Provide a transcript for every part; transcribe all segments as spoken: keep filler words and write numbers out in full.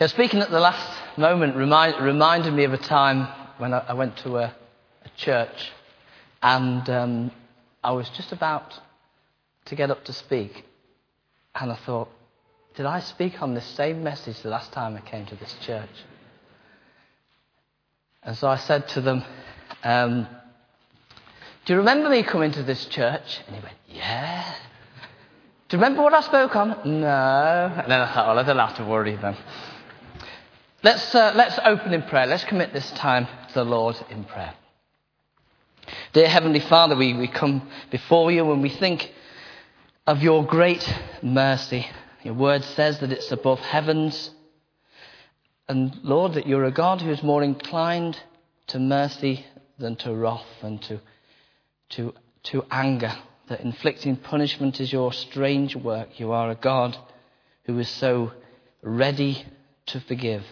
Yeah, speaking at the last moment remind, reminded me of a time when I, I went to a, a church and um, I was just about to get up to speak, and I thought, did I speak on this same message the last time I came to this church? And so I said to them, um, do you remember me coming to this church? And he went, yeah. Do you remember what I spoke on? No. And then I thought, well, I don't have to worry then. Let's, uh, let's open in prayer. Let's commit this time to the Lord in prayer. Dear Heavenly Father, we, we come before you and we think of your great mercy. Your word says that it's above heavens. And Lord, that you're a God who is more inclined to mercy than to wrath and to, to, to anger. That inflicting punishment is your strange work. You are a God who is so ready to forgive.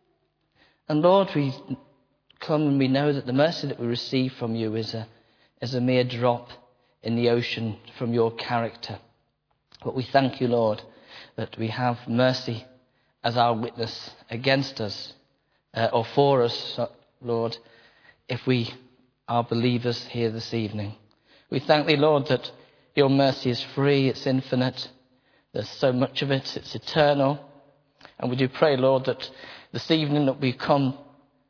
And Lord, we come and we know that the mercy that we receive from you is a, is a mere drop in the ocean from your character. But we thank you, Lord, that we have mercy as our witness against us, uh, or for us, Lord, if we are believers here this evening. We thank thee, Lord, that your mercy is free, it's infinite, there's so much of it, it's eternal. And we do pray, Lord, that this evening that we come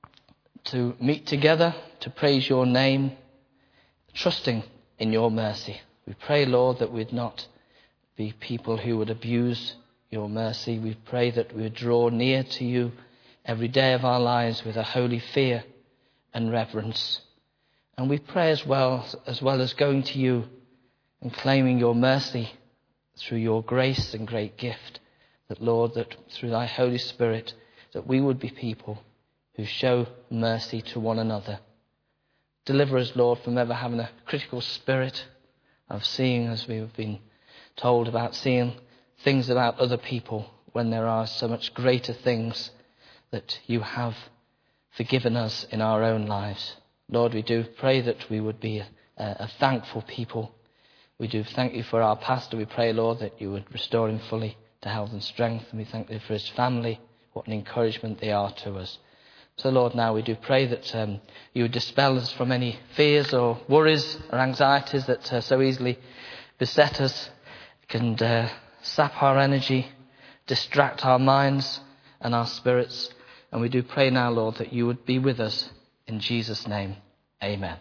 to meet together, to praise your name, trusting in your mercy. We pray, Lord, that we'd not be people who would abuse your mercy. We pray that we would draw near to you every day of our lives with a holy fear and reverence. And we pray as well, as well as going to you and claiming your mercy through your grace and great gift, that, Lord, that through thy Holy Spirit, that we would be people who show mercy to one another. Deliver us, Lord, from ever having a critical spirit of seeing, as we have been told about, seeing things about other people when there are so much greater things that you have forgiven us in our own lives. Lord, we do pray that we would be a, a thankful people. We do thank you for our pastor. We pray, Lord, that you would restore him fully to health and strength. And we thank you for his family, what an encouragement they are to us. So, Lord, now we do pray that um, you would dispel us from any fears or worries or anxieties that uh, so easily beset us, can uh, sap our energy, distract our minds and our spirits. And we do pray now, Lord, that you would be with us. In Jesus' name, amen.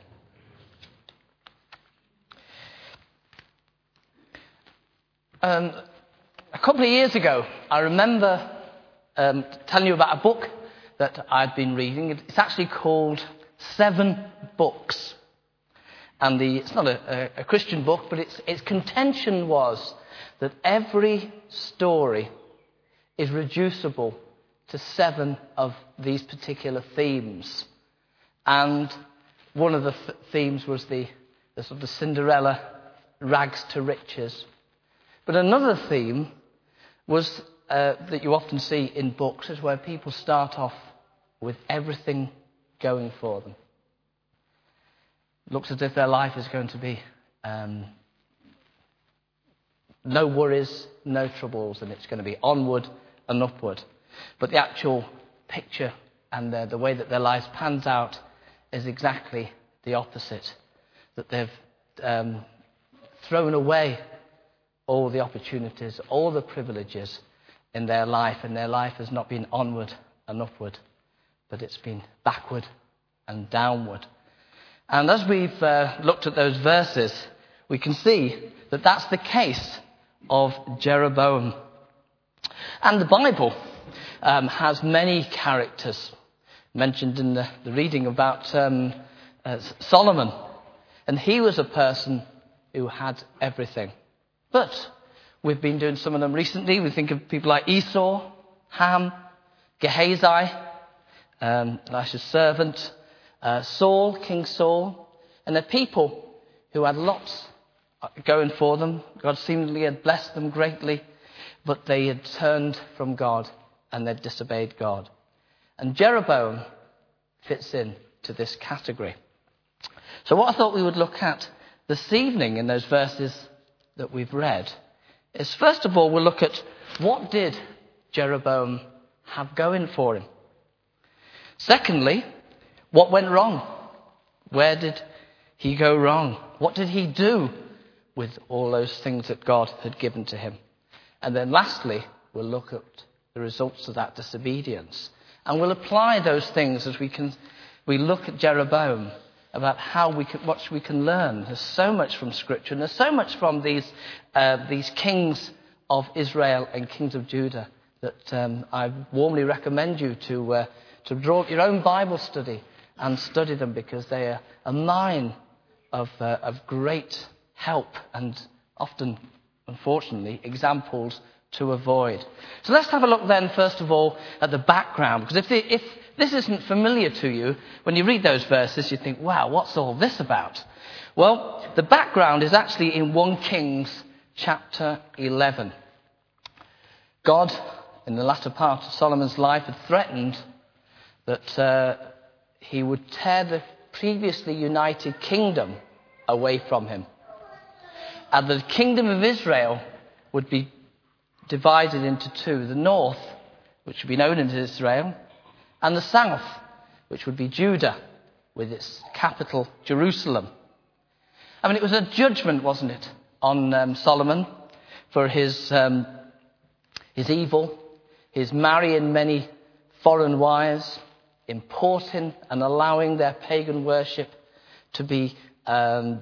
Um, a couple of years ago, I remember um, telling you about a book that I'd been reading. It's actually called Seven Books. And the, it's not a, a, a Christian book, but its, its contention was that every story is reducible to seven of these particular themes. And one of the th- themes was the, the sort of Cinderella rags to riches. But another theme was uh, that you often see in books is where people start off with everything going for them. It looks as if their life is going to be um, no worries, no troubles, and it's going to be onward and upward. But the actual picture and the, the way that their lives pans out is exactly the opposite. That they've um, thrown away all the opportunities, all the privileges in their life, and their life has not been onward and upward, but it's been backward and downward. And as we've uh, looked at those verses, we can see that that's the case of Jeroboam. And the Bible um, has many characters mentioned in the, the reading about um, uh, Solomon. And he was a person who had everything. But we've been doing some of them recently. We think of people like Esau, Ham, Gehazi, um, Elisha's servant, uh, Saul, King Saul. And they're people who had lots going for them. God seemingly had blessed them greatly, but they had turned from God and they'd disobeyed God. And Jeroboam fits in to this category. So what I thought we would look at this evening in those verses that we've read is, first of all, we'll look at what did Jeroboam have going for him? Secondly, what went wrong? Where did he go wrong? What did he do with all those things that God had given to him? And then lastly, we'll look at the results of that disobedience. And we'll apply those things as we can we look at Jeroboam, about how we can, what we can learn. There's so much from Scripture, and there's so much from these uh, these kings of Israel and kings of Judah that um, I warmly recommend you to uh, to draw up your own Bible study and study them, because they are a mine of uh, of great help and often, unfortunately, examples to avoid. So let's have a look then, first of all, at the background. Because if, the, if this isn't familiar to you, when you read those verses, you think, wow, what's all this about? Well, the background is actually in First Kings chapter eleven. God, in the latter part of Solomon's life, had threatened that uh, he would tear the previously united kingdom away from him. And the kingdom of Israel would be divided into two. The north, which would be known as Israel, and the south, which would be Judah, with its capital, Jerusalem. I mean, it was a judgment, wasn't it, on um, Solomon for his um, his evil, his marrying many foreign wives, importing and allowing their pagan worship to be um,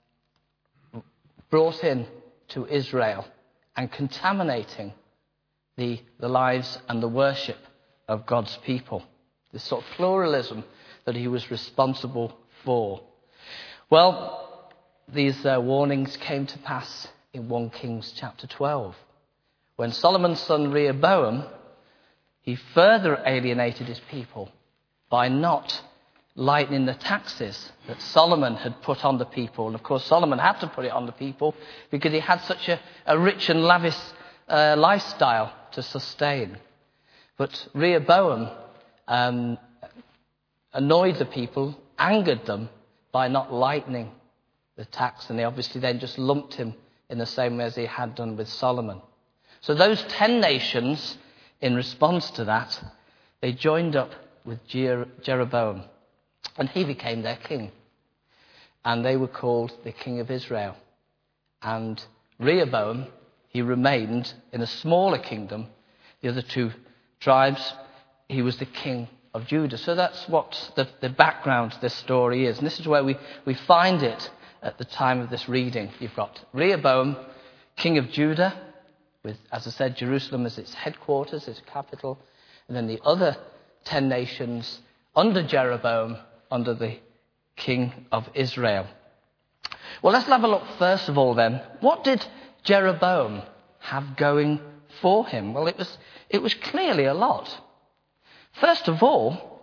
brought in to Israel, and contaminating the, the lives and the worship of God's people. This sort of pluralism that he was responsible for. Well, these uh, warnings came to pass in First Kings chapter twelve. When Solomon's son Rehoboam, he further alienated his people by not lightening the taxes that Solomon had put on the people. And of course, Solomon had to put it on the people because he had such a, a rich and lavish uh, lifestyle to sustain. But Rehoboam um, annoyed the people, angered them by not lightening the tax. And they obviously then just lumped him in the same way as he had done with Solomon. So those ten nations, in response to that, they joined up with Jer- Jeroboam. And he became their king. And they were called the king of Israel. And Rehoboam, he remained in a smaller kingdom. The other two tribes, he was the king of Judah. So that's what the, the background to this story is. And this is where we, we find it at the time of this reading. You've got Rehoboam, king of Judah, with, as I said, Jerusalem as its headquarters, its capital. And then the other ten nations under Jeroboam, under the king of Israel. Well, let's have a look first of all then. What did Jeroboam have going for him? Well, it was it was clearly a lot. First of all,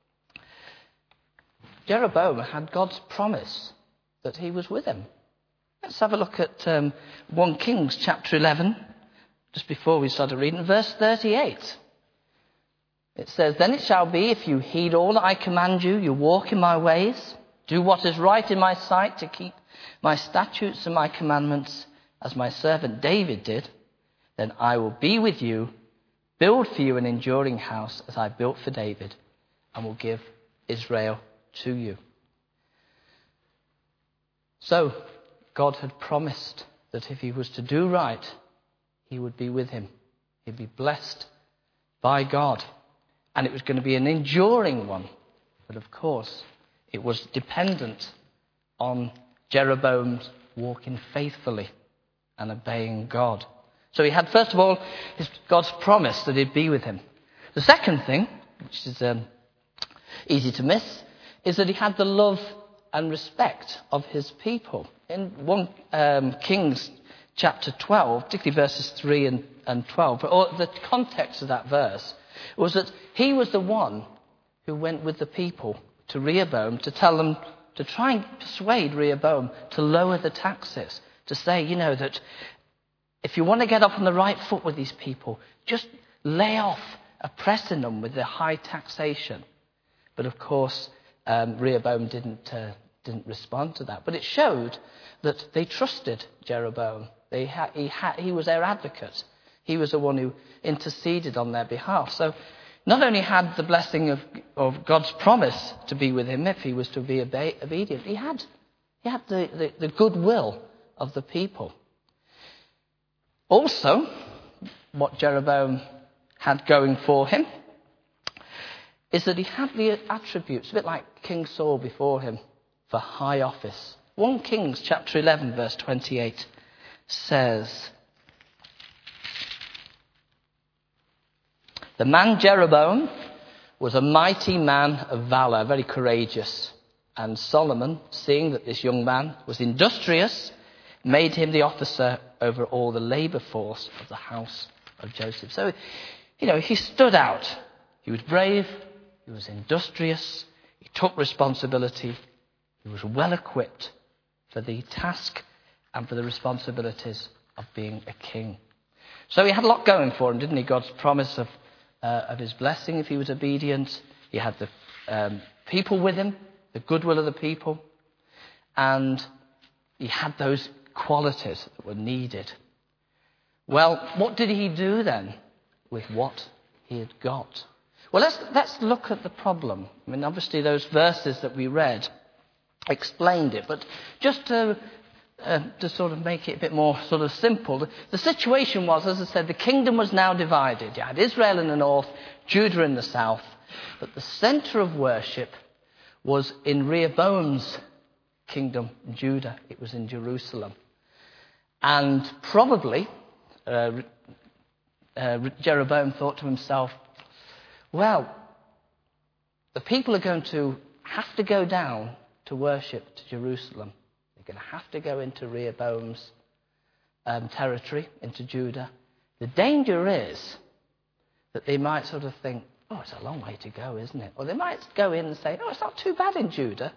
Jeroboam had God's promise that he was with him. Let's have a look at um, First Kings chapter eleven, just before we started reading, verse thirty-eight. It says, "Then it shall be, if you heed all that I command you, you walk in my ways, do what is right in my sight, to keep my statutes and my commandments, as my servant David did, then I will be with you, build for you an enduring house, as I built for David, and will give Israel to you." So, God had promised that if he was to do right, he would be with him. He'd be blessed by God. And it was going to be an enduring one. But of course, it was dependent on Jeroboam's walking faithfully and obeying God. So he had, first of all, his, God's promise that he'd be with him. The second thing, which is um, easy to miss, is that he had the love and respect of his people. In First um, Kings chapter twelve, particularly verses three and, and twelve, but all, the context of that verse was that he was the one who went with the people to Rehoboam to tell them, to try and persuade Rehoboam to lower the taxes, to say, you know, that if you want to get up on the right foot with these people, just lay off oppressing them with the high taxation. But of course, um, Rehoboam didn't uh, didn't respond to that. But it showed that they trusted Jeroboam. They ha- he, ha- he was their advocate. He was the one who interceded on their behalf. So not only had the blessing of, of God's promise to be with him if he was to be obe- obedient, he had, he had the, the, the goodwill of the people. Also, what Jeroboam had going for him is that he had the attributes, a bit like King Saul before him, for high office. First Kings chapter eleven, verse twenty-eight says, "The man Jeroboam was a mighty man of valor, very courageous. And Solomon, seeing that this young man was industrious, made him the officer over all the labor force of the house of Joseph." So, you know, he stood out. He was brave. He was industrious. He took responsibility. He was well equipped for the task and for the responsibilities of being a king. So he had a lot going for him, didn't he? God's promise of uh, of his blessing if he was obedient. He had the um, people with him, the goodwill of the people, and he had those qualities that were needed. Well, what did he do then with what he had got? Well, let's let's look at the problem. I mean, obviously those verses that we read explained it, but just to uh, to sort of make it a bit more sort of simple, the, the situation was, as I said, the kingdom was now divided. You had Israel in the north, Judah in the south, but the centre of worship was in Rehoboam's kingdom, Judah. It was in Jerusalem. And probably uh, uh, Jeroboam thought to himself, well, the people are going to have to go down to worship to Jerusalem. They're going to have to go into Rehoboam's um, territory, into Judah. The danger is that they might sort of think, oh, it's a long way to go, isn't it? Or they might go in and say, oh, it's not too bad in Judah.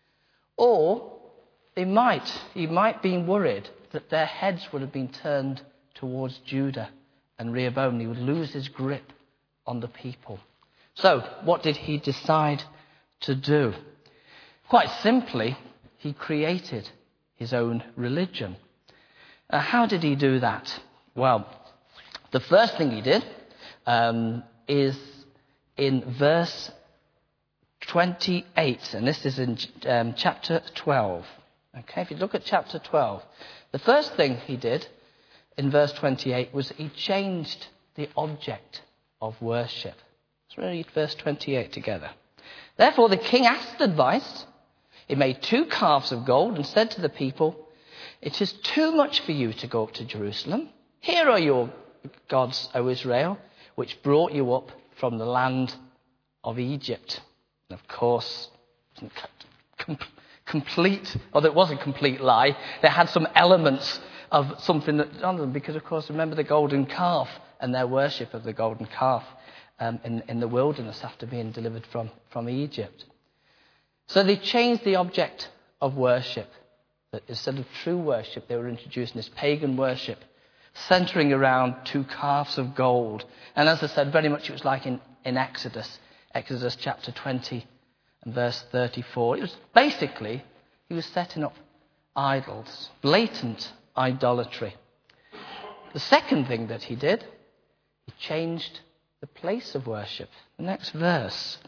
Or they might, he might be worried that their heads would have been turned towards Judah and Rehoboam. He would lose his grip on the people. So, what did he decide to do? Quite simply, he created his own religion. Uh, how did he do that? Well, the first thing he did um, is in verse twenty-eight, and this is in um, chapter twelve. Okay, if you look at chapter twelve, the first thing he did in verse twenty-eight was he changed the object of worship. Let's read verse twenty-eight together. "Therefore the king asked advice. He made two calves of gold and said to the people, 'It is too much for you to go up to Jerusalem. Here are your gods, O Israel, which brought you up from the land of Egypt.'" And of course, com- complete, although it was a complete lie, they had some elements of something that on them, because of course, remember the golden calf and their worship of the golden calf um, in, in the wilderness after being delivered from, from Egypt. So they changed the object of worship. That instead of true worship, they were introducing this pagan worship, centering around two calves of gold. And as I said, very much it was like in, in Exodus, Exodus chapter twenty and verse thirty-four. It was basically, he was setting up idols, blatant idolatry. The second thing that he did, he changed the place of worship. The next verse.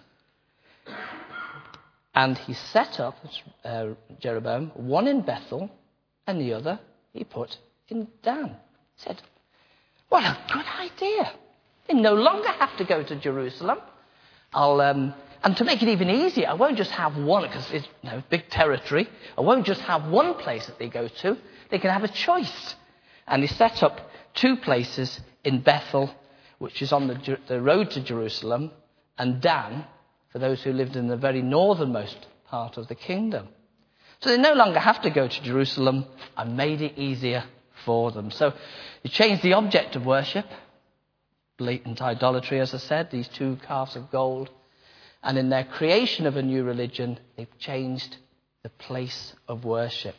"And he set up, uh, Jeroboam, one in Bethel and the other he put in Dan." He said, what a good idea. They no longer have to go to Jerusalem. I'll, um, and to make it even easier, I won't just have one, because it's you know, big territory. I won't just have one place that they go to. They can have a choice. And he set up two places in Bethel, which is on the, the road to Jerusalem, and Dan, for those who lived in the very northernmost part of the kingdom. So they no longer have to go to Jerusalem, and made it easier for them. So he changed the object of worship, blatant idolatry, as I said, these two calves of gold. And in their creation of a new religion, they've changed the place of worship.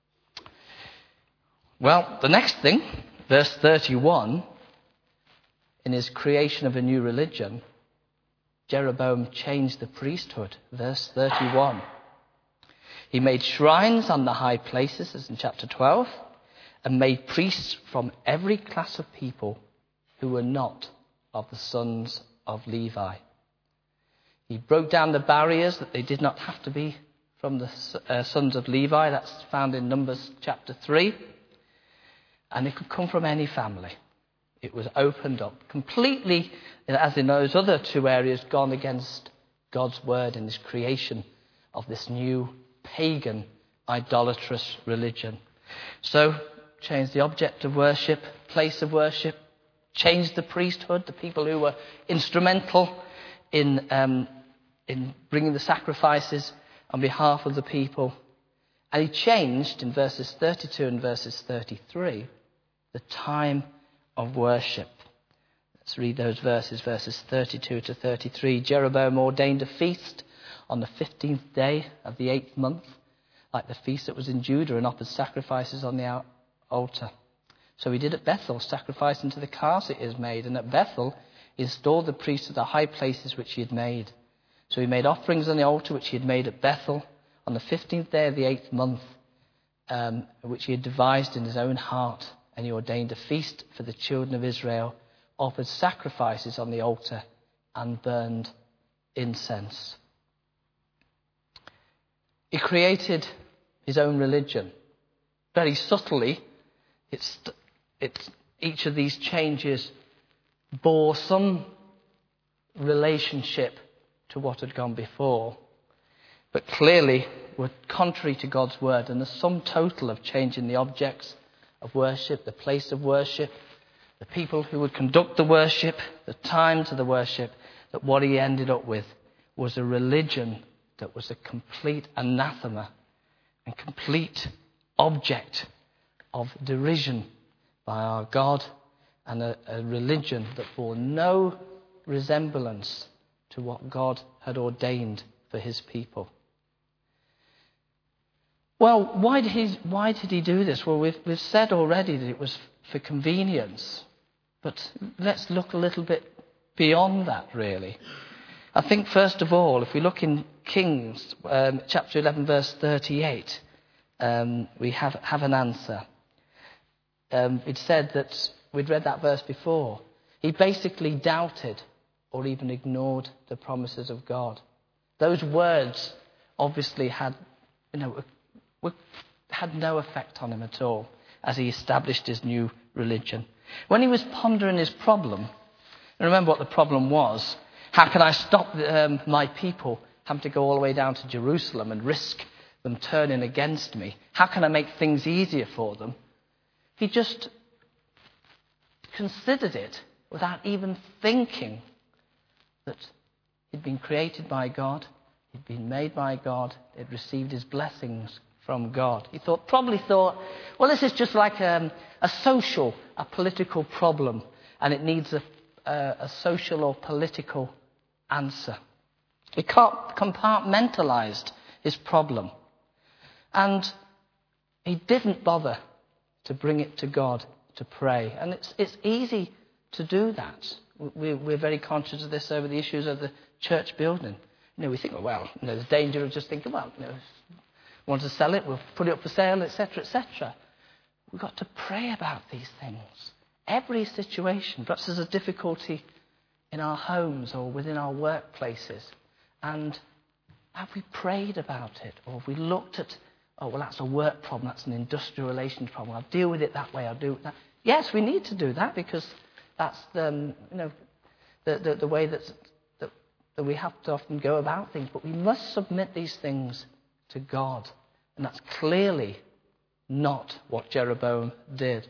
Well, the next thing, verse thirty-one, in his creation of a new religion, Jeroboam changed the priesthood. Verse thirty-one. "He made shrines on the high places," as in chapter twelve, "and made priests from every class of people who were not of the sons of Levi. He broke down the barriers that they did not have to be from the uh, sons of Levi. That's found in Numbers chapter three. And it could come from any family. It was opened up completely, as in those other two areas, gone against God's word in this creation of this new pagan, idolatrous religion. So, changed the object of worship, place of worship, changed the priesthood, the people who were instrumental in um, in bringing the sacrifices on behalf of the people. And he changed, in verses thirty-two and verses thirty-three, the time of worship. Let's read those verses, verses thirty-two to thirty-three. Jeroboam ordained a feast on the fifteenth day of the eighth month, like the feast that was in Judah, and offered sacrifices on the altar. So he did at Bethel, sacrificing to the calves it is made, and at Bethel he installed the priests at the high places which he had made. So he made offerings on the altar which he had made at Bethel on the fifteenth day of the eighth month, um, which he had devised in his own heart. And he ordained a feast for the children of Israel, offered sacrifices on the altar, and burned incense. He created his own religion. Very subtly, it's, it's, each of these changes bore some relationship to what had gone before, but clearly were contrary to God's word, and the sum total of changing the objects of worship, the place of worship, the people who would conduct the worship, the times of the worship, that what he ended up with was a religion that was a complete anathema and complete object of derision by our God, and a, a religion that bore no resemblance to what God had ordained for his people. Well, why did he, why did he do this? Well, we've, we've said already that it was for convenience. But let's look a little bit beyond that, really. I think, first of all, if we look in Kings, um, chapter eleven, verse thirty-eight, um, we have, have an answer. Um, it said that, we'd read that verse before, he basically doubted or even ignored the promises of God. Those words obviously had, you know, were, had no effect on him at all as he established his new religion. When he was pondering his problem, and remember what the problem was, how can I stop um, my people having to go all the way down to Jerusalem and risk them turning against me? How can I make things easier for them? He just considered it without even thinking that he'd been created by God, he'd been made by God, he'd received his blessings from God. He thought, probably thought, well, this is just like um, a social, a political problem, and it needs a, a, a social or political answer. He compartmentalized his problem, and he didn't bother to bring it to God to pray. And it's it's easy to do that. We're, we're very conscious of this over the issues of the church building. You know, we think, well, you know, there's danger of just thinking, well, you know, want to sell it, we'll put it up for sale, et cetera, et cetera. We've got to pray about these things. Every situation, perhaps there's a difficulty in our homes or within our workplaces, and have we prayed about it, or have we looked at, oh, well, that's a work problem, that's an industrial relations problem, I'll deal with it that way, I'll do it that. Yes, we need to do that, because that's the, um, you know, the, the, the way that, that, that we have to often go about things, but we must submit these things to God, and that's clearly not what Jeroboam did.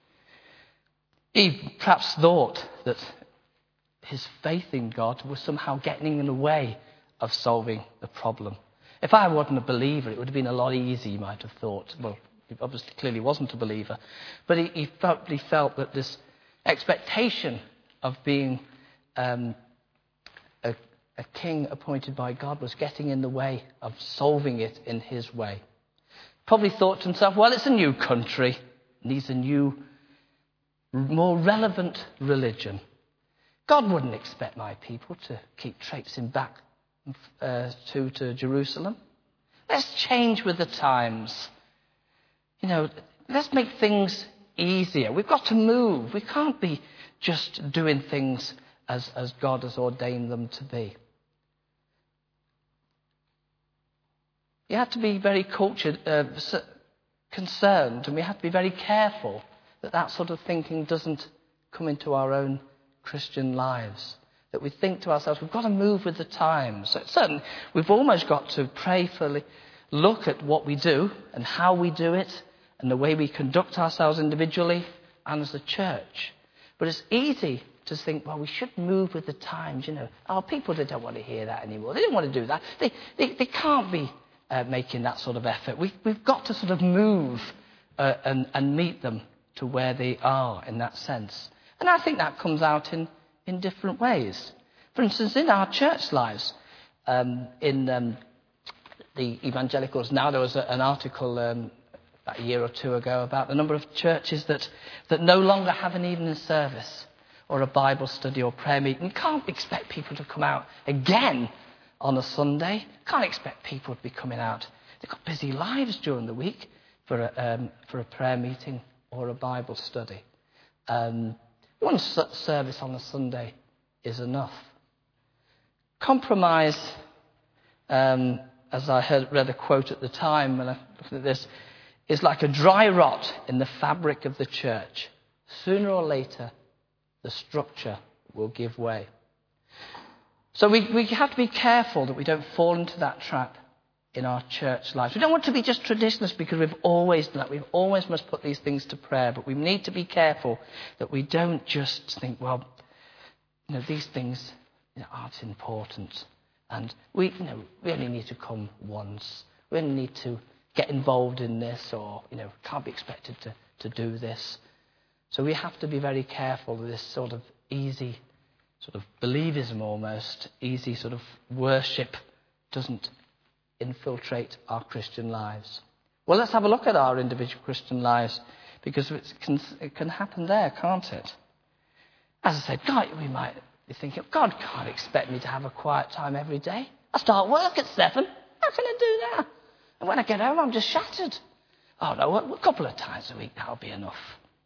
He perhaps thought that his faith in God was somehow getting in the way of solving the problem. If I wasn't a believer, it would have been a lot easier, you might have thought. Well, he obviously clearly wasn't a believer. But he, he probably felt that this expectation of being um, a, a king appointed by God was getting in the way of solving it in his way. Probably thought to himself, well, it's a new country, needs a new, more relevant religion. God wouldn't expect my people to keep traipsing back uh, to, to Jerusalem. Let's change with the times. You know, let's make things easier. We've got to move. We can't be just doing things as, as God has ordained them to be. You have to be very cultured, uh, concerned, and we have to be very careful that that sort of thinking doesn't come into our own Christian lives. That we think to ourselves, we've got to move with the times. So certainly, we've almost got to prayerfully look at what we do and how we do it and the way we conduct ourselves individually and as a church. But it's easy to think, well, we should move with the times, you know. Oh, people, they don't want to hear that anymore. They don't want to do that. They, they, they can't be uh, making that sort of effort. We, we've got to sort of move uh, and, and meet them to where they are in that sense. And I think that comes out in in different ways. For instance, in our church lives, um, in um, the Evangelicals Now, there was a, an article um, about a year or two ago about the number of churches that, that no longer have an evening service or a Bible study or prayer meeting. You can't expect people to come out again on a Sunday. Can't expect people to be coming out. They've got busy lives during the week for a, um, for a prayer meeting or a Bible study. Um, One service on a Sunday is enough. Compromise, um, as I heard, read a quote at the time when I looked at this, is like a dry rot in the fabric of the church. Sooner or later, the structure will give way. So we, we have to be careful that we don't fall into that trap in our church lives. We don't want to be just traditionalists because we've always done that. We've always must put these things to prayer. But we need to be careful that we don't just think, well, you know, these things, you know, aren't important. And we, you know, we only need to come once. We only need to get involved in this, or, you know, can't be expected to, to do this. So we have to be very careful of this sort of easy sort of believism almost, easy sort of worship doesn't infiltrate our Christian lives. Well, let's have a look at our individual Christian lives, because it can, it can happen there, can't it? As I said, God, we might be thinking, God can't expect me to have a quiet time every day. I start work at seven. How can I do that? And when I get home, I'm just shattered. Oh, no, a couple of times a week, that'll be enough.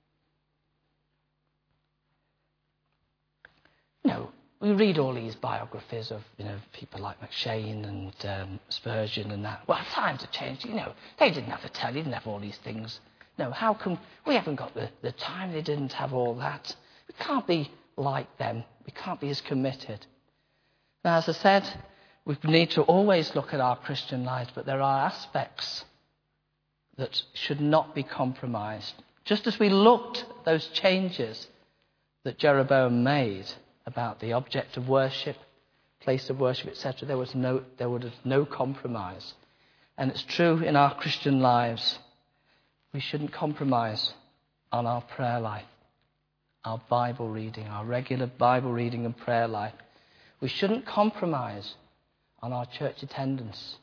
No. We read all these biographies of, you know, people like McShane and um, Spurgeon and that. Well, times have changed. You know, they didn't have a telly, they didn't have all these things. No, how come we haven't got the, the time? They didn't have all that. We can't be like them. We can't be as committed. Now, as I said, we need to always look at our Christian lives, but there are aspects that should not be compromised. Just as we looked at those changes that Jeroboam made about the object of worship, place of worship, et cetera, there was no, there was no compromise. And it's true in our Christian lives. We shouldn't compromise on our prayer life, our Bible reading, our regular Bible reading and prayer life. We shouldn't compromise on our church attendance.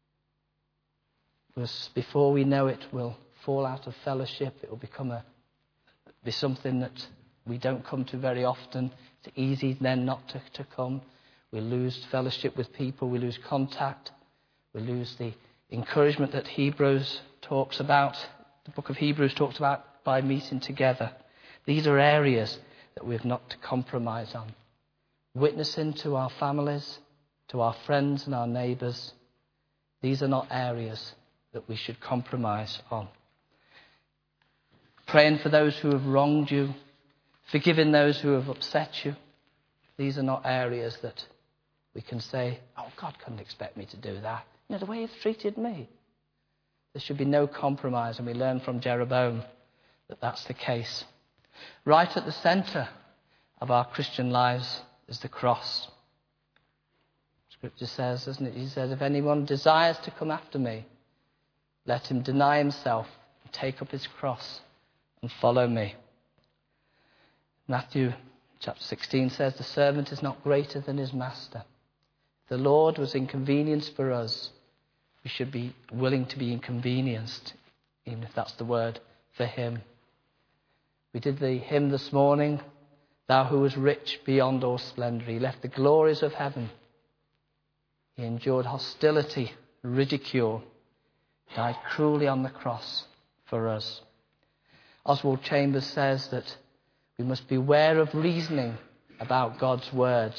Because before we know it, we'll fall out of fellowship. It will become a be something that we don't come to very often. It's easy then not to, to come. We lose fellowship with people. We lose contact. We lose the encouragement that Hebrews talks about, the book of Hebrews talks about, by meeting together. These are areas that we've not to compromise on. Witnessing to our families, to our friends and our neighbours. These are not areas that we should compromise on. Praying for those who have wronged you, forgiving those who have upset you. These are not areas that we can say, oh, God couldn't expect me to do that. You know, the way he's treated me. There should be no compromise, and we learn from Jeroboam that that's the case. Right at the centre of our Christian lives is the cross. Scripture says, doesn't it? He says, if anyone desires to come after me, let him deny himself and take up his cross and follow me. Matthew chapter sixteen says, the servant is not greater than his master. If the Lord was inconvenienced for us, we should be willing to be inconvenienced, even if that's the word, for him. We did the hymn this morning, thou who was rich beyond all splendour. He left the glories of heaven. He endured hostility, ridicule, died cruelly on the cross for us. Oswald Chambers says that We must beware of reasoning about God's word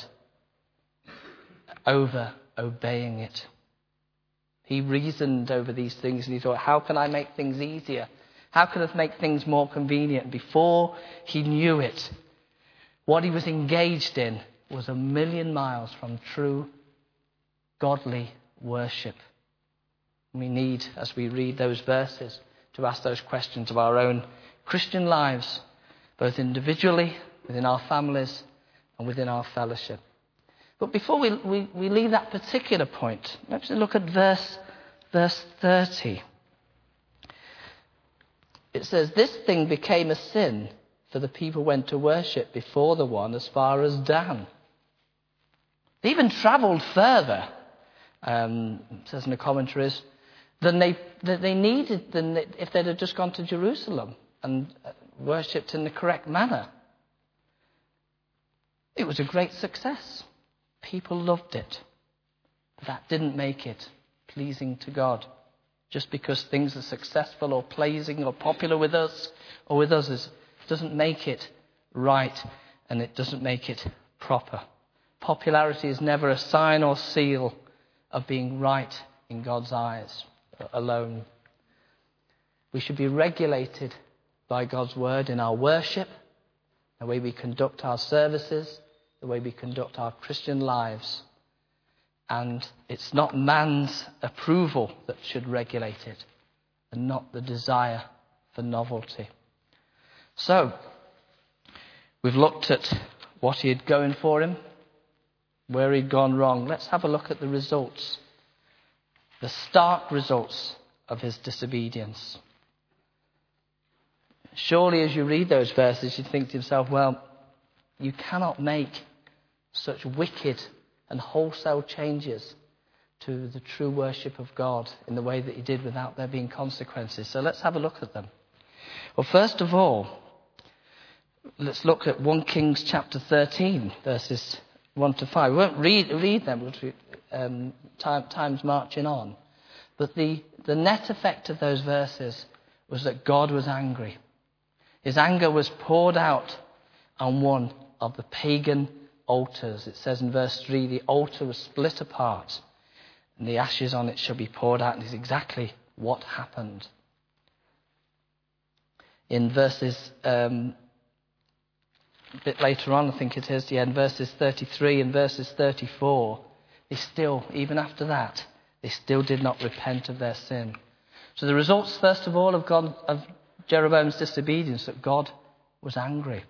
over obeying it. He reasoned over these things and he thought, how can I make things easier? How can I make things more convenient? Before he knew it, what he was engaged in was a million miles from true godly worship. We need, as we read those verses, to ask those questions of our own Christian lives, both individually, within our families, and within our fellowship. But before we, we, we leave that particular point, let's look at verse, verse thirty. It says, this thing became a sin, for the people went to worship before the one as far as Dan. They even travelled further, um, it says in the commentaries, than they, that they needed than if they'd have just gone to Jerusalem and worshipped in the correct manner. It was a great success. People loved it. But that didn't make it pleasing to God. Just because things are successful or pleasing or popular with us or with others doesn't make it right, and it doesn't make it proper. Popularity is never a sign or seal of being right in God's eyes alone. We should be regulated by God's word in our worship, the way we conduct our services, the way we conduct our Christian lives. And it's not man's approval that should regulate it, and not the desire for novelty. So, we've looked at what he had going for him, where he'd gone wrong. Let's have a look at the results, the stark results of his disobedience. Surely as you read those verses, you think to yourself, well, you cannot make such wicked and wholesale changes to the true worship of God in the way that he did without there being consequences. So let's have a look at them. Well, first of all, let's look at First Kings chapter thirteen, verses one to five. We won't read, read them, because um, time, time's marching on. But the, the net effect of those verses was that God was angry. His anger was poured out on one of the pagan altars. It says in verse three, the altar was split apart and the ashes on it shall be poured out. And it's exactly what happened. In verses, um, a bit later on, I think it is, yeah, in verses thirty-three and verses thirty-four, they still, even after that, they still did not repent of their sin. So the results, first of all, of, God, of Jeroboam's disobedience, that God was angry.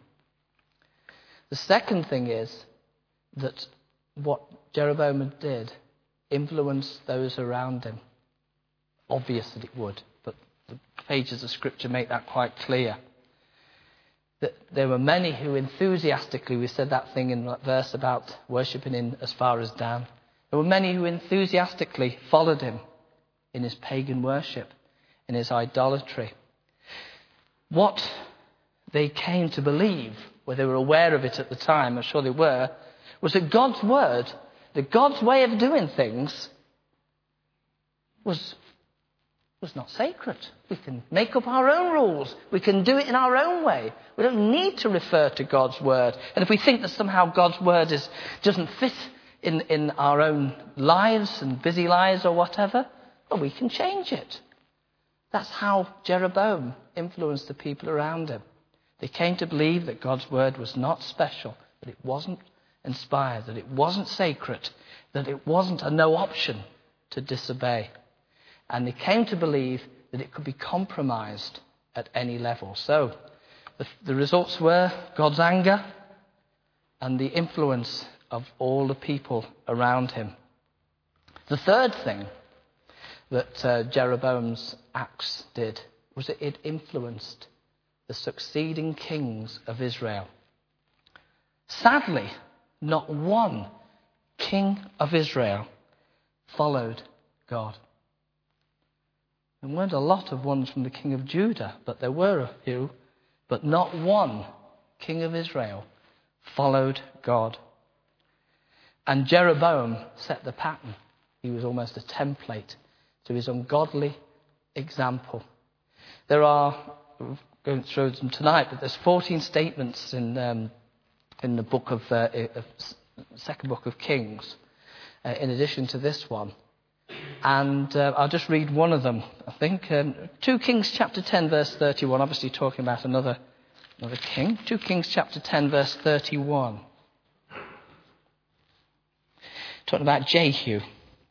The second thing is that what Jeroboam did influenced those around him. Obvious that it would, but the pages of Scripture make that quite clear. That there were many who enthusiastically, we said that thing in that verse about worshipping in as far as Dan. There were many who enthusiastically followed him in his pagan worship, in his idolatry. What they came to believe, whether they were aware of it at the time, I'm sure they were, was that God's word, that God's way of doing things was, was not sacred. We can make up our own rules. We can do it in our own way. We don't need to refer to God's word. And if we think that somehow God's word is, doesn't fit in, in our own lives and busy lives or whatever, well, we can change it. That's how Jeroboam influenced the people around him. They came to believe that God's word was not special, that it wasn't inspired, that it wasn't sacred, that it wasn't a no option to disobey. And they came to believe that it could be compromised at any level. So the, the results were God's anger and the influence of all the people around him. The third thing that uh, Jeroboam's acts did was that it influenced the succeeding kings of Israel. Sadly, not one king of Israel followed God. There weren't a lot of ones from the king of Judah, but there were a few. But not one king of Israel followed God. And Jeroboam set the pattern. He was almost a template to his ungodly example. There are going through them tonight, but there's fourteen statements in um, in the book of, uh, of second book of Kings, uh, in addition to this one. And uh, I'll just read one of them. I think um, two Kings chapter ten verse thirty-one, obviously talking about another another king. two Kings chapter ten verse thirty-one. Talking about Jehu.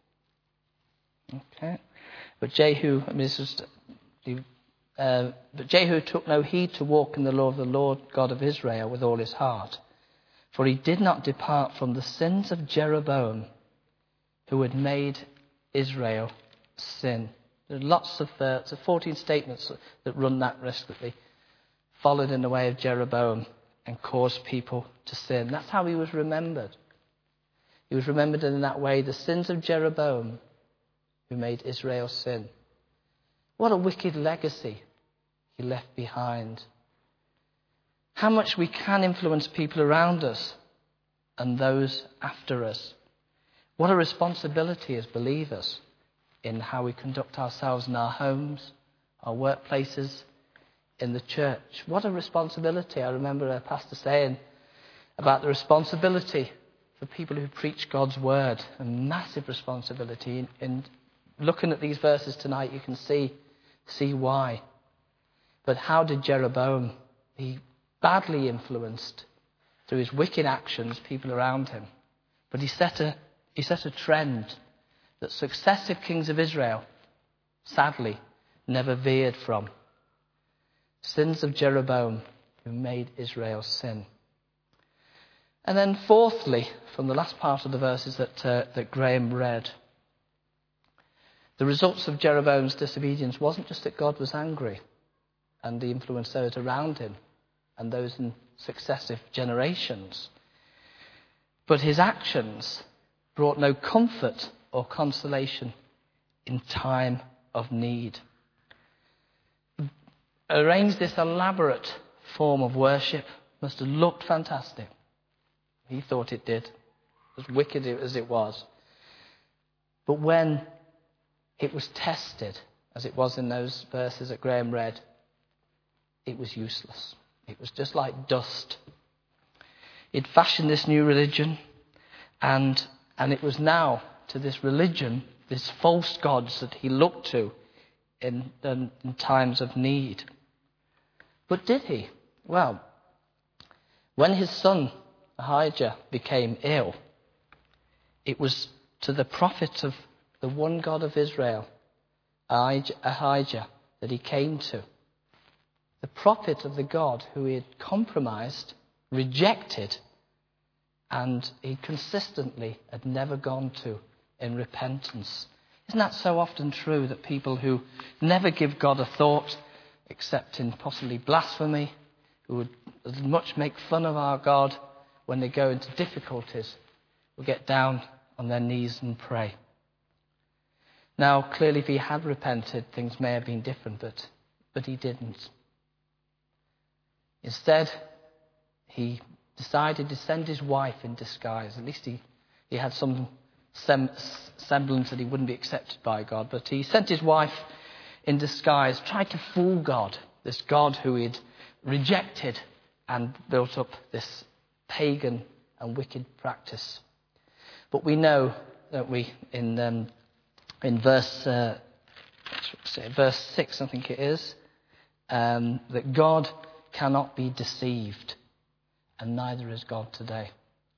Okay. But Jehu, I mean, this is, uh, but Jehu took no heed to walk in the law of the Lord God of Israel with all his heart, for he did not depart from the sins of Jeroboam, who had made Israel sin. There are lots of uh, so fourteen statements that run that risk, that they followed in the way of Jeroboam and caused people to sin. That's how he was remembered. He was remembered in that way, the sins of Jeroboam, who made Israel sin. What a wicked legacy he left behind. How much we can influence people around us and those after us. What a responsibility as believers in how we conduct ourselves in our homes, our workplaces, in the church. What a responsibility. I remember a pastor saying about the responsibility for people who preach God's word. A massive responsibility. In, in looking at these verses tonight, you can see, see why. But how did Jeroboam, he badly influenced through his wicked actions people around him. But he set a He set a trend that successive kings of Israel, sadly, never veered from. Sins of Jeroboam, who made Israel sin. And then fourthly, from the last part of the verses that, uh, that Graham read, the results of Jeroboam's disobedience wasn't just that God was angry and the influence those around him and those in successive generations, but his actions brought no comfort or consolation in time of need. Arranged this elaborate form of worship, must have looked fantastic. He thought it did, as wicked as it was. But when it was tested, as it was in those verses that Graham read, it was useless. It was just like dust. He'd fashioned this new religion, and And it was now to this religion, this false gods that he looked to in, in, in times of need. But did he? Well, when his son Ahijah became ill, it was to the prophet of the one God of Israel, Ahijah, that he came to. The prophet of the God who he had compromised, rejected, and he consistently had never gone to in repentance. Isn't that so often true, that people who never give God a thought, except in possibly blasphemy, who would as much make fun of our God when they go into difficulties, will get down on their knees and pray? Now, clearly, if he had repented, things may have been different, but, but he didn't. Instead, he decided to send his wife in disguise. At least he, he had some sem- semblance that he wouldn't be accepted by God. But he sent his wife in disguise, tried to fool God, this God who he had rejected and built up this pagan and wicked practice. But we know, don't we, in um, in verse uh, say verse six, I think it is, um, that God cannot be deceived. And neither is God today.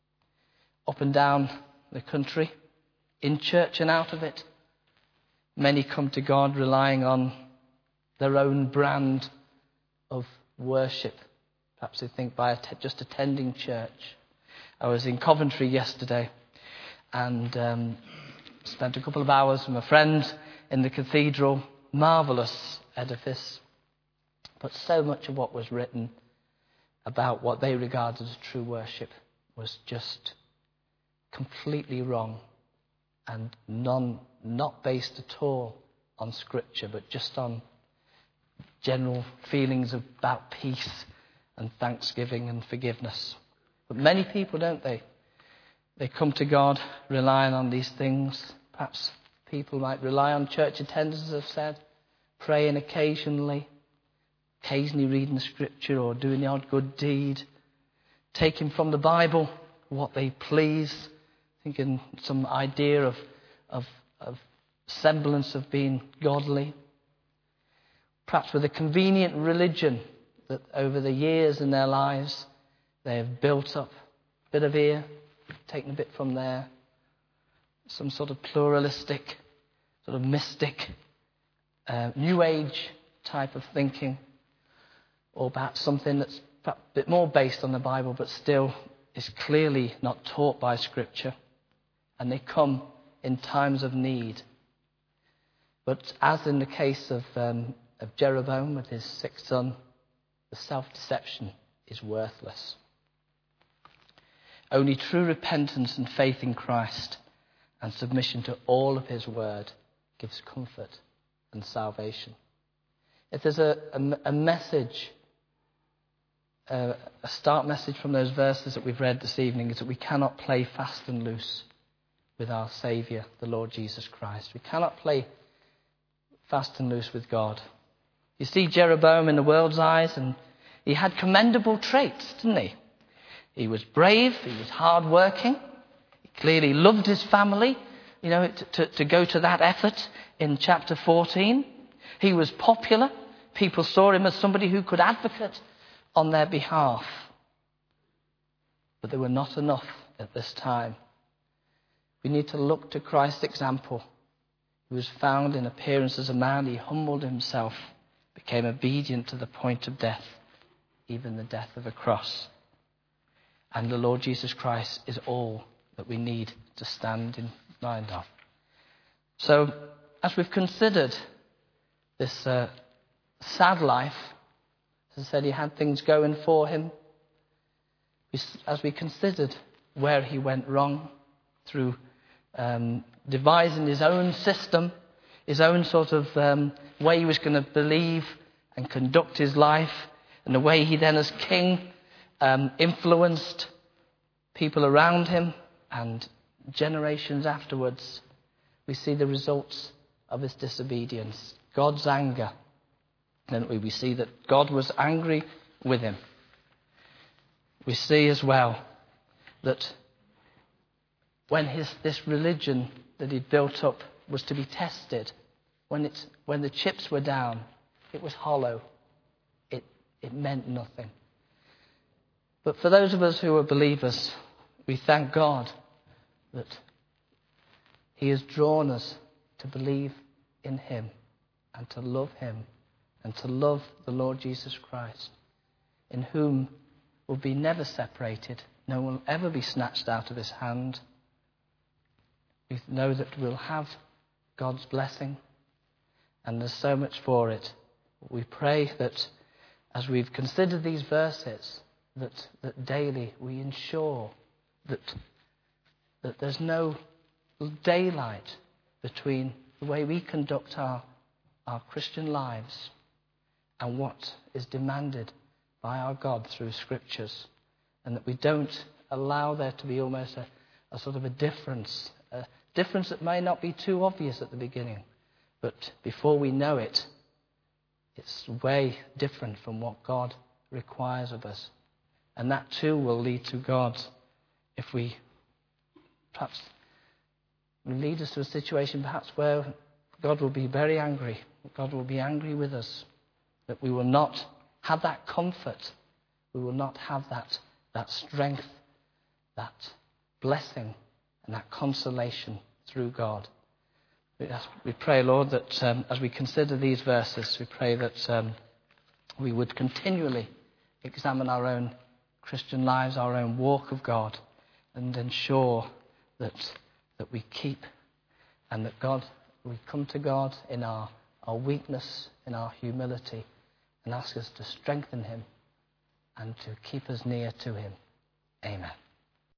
Up and down the country, in church and out of it, many come to God relying on their own brand of worship. Perhaps they think by just attending church. I was in Coventry yesterday and um, spent a couple of hours with a friend in the cathedral. Marvellous edifice. But so much of what was written about what they regarded as true worship was just completely wrong and non, not based at all on Scripture, but just on general feelings about peace and thanksgiving and forgiveness. But many people, don't they? They come to God relying on these things. Perhaps people might rely on church attendance, as I've said, praying occasionally, occasionally reading the scripture or doing the odd good deed, taking from the Bible what they please, thinking some idea of, of, of semblance of being godly. Perhaps with a convenient religion that over the years in their lives they have built up, a bit of here, taken a bit from there, some sort of pluralistic, sort of mystic, uh, New Age type of thinking, or perhaps something that's perhaps a bit more based on the Bible but still is clearly not taught by Scripture, and they come in times of need. But as in the case of, um, of Jeroboam with his sixth son, the self-deception is worthless. Only true repentance and faith in Christ and submission to all of his word gives comfort and salvation. If there's a, a, a message, uh, a start message from those verses that we've read this evening, is that we cannot play fast and loose with our Saviour, the Lord Jesus Christ. We cannot play fast and loose with God. You see Jeroboam in the world's eyes, and he had commendable traits, didn't he? He was brave, he was hard-working, he clearly loved his family, you know, to, to, to go to that effort in chapter fourteen. He was popular. People saw him as somebody who could advocate on their behalf. But they were not enough at this time. We need to look to Christ's example. He was found in appearance as a man. He humbled himself, became obedient to the point of death, even the death of a cross. And the Lord Jesus Christ is all that we need to stand in mind of. So, as we've considered this uh, sad life, as I said, he had things going for him. As we considered where he went wrong through um, devising his own system, his own sort of um, way he was going to believe and conduct his life, and the way he then as king um, influenced people around him and generations afterwards, we see the results of his disobedience. God's anger. Then we see that God was angry with him. We see as well that when his this religion that he'd built up was to be tested, when it's when the chips were down, it was hollow. It it meant nothing. But for those of us who are believers, we thank God that he has drawn us to believe in him and to love him and to love the Lord Jesus Christ, in whom we'll be never separated. No one will ever be snatched out of his hand. We know that we'll have God's blessing, and there's so much for it. We pray that as we've considered these verses, that, that daily we ensure that, that there's no daylight between the way we conduct our, our Christian lives and what is demanded by our God through Scriptures, and that we don't allow there to be almost a, a sort of a difference, a difference that may not be too obvious at the beginning, but before we know it, it's way different from what God requires of us. And that too will lead to God, if we perhaps lead us to a situation perhaps where God will be very angry. God will be angry with us, that we will not have that comfort. We will not have that, that strength, that blessing, and that consolation through God. We, ask, we pray, Lord, that um, as we consider these verses, we pray that um, we would continually examine our own Christian lives, our own walk of God, and ensure that that we keep and that God, we come to God in our, our weakness, in our humility, and ask us to strengthen him and to keep us near to him. Amen.